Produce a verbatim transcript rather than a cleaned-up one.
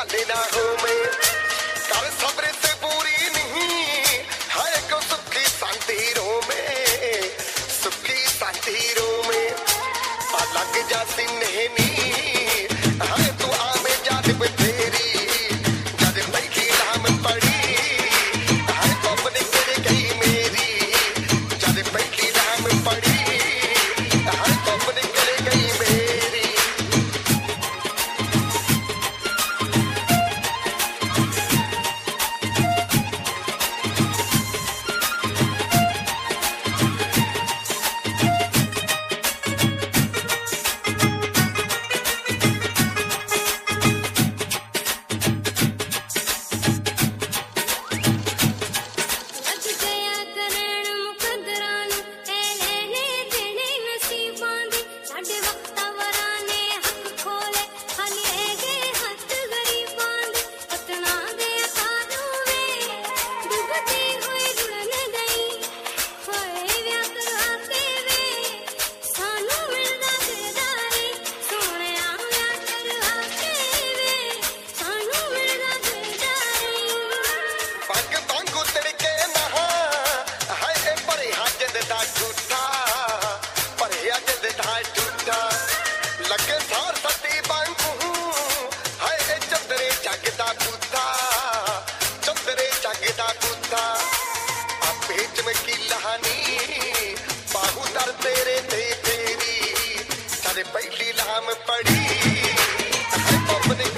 वाले ना हो मैं कर सब्र से पूरी नहीं है को सुखी शांति रो में सुखी शांति रो में लग जाती नहीं है तू आमे जालिब तेरी जद पहली नाम पड़ी है तो अपने तेरे गई मेरी जद पहली नाम पड़ी है तो अपने तेरे गई मेरी लगे सार सती बांगू है चंदरे जगदा कुत्ता चंदरे जगदा कुत्ता अब पेच में की लहानी बाहू दर तेरे ते तेरी सारे पहली लाम पड़ी है अपने